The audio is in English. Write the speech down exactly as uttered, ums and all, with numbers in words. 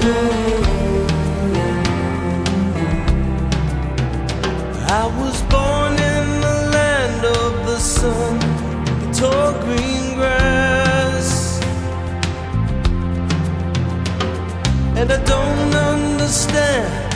I was born in the land of the sun, the tall green grass, and I don't understand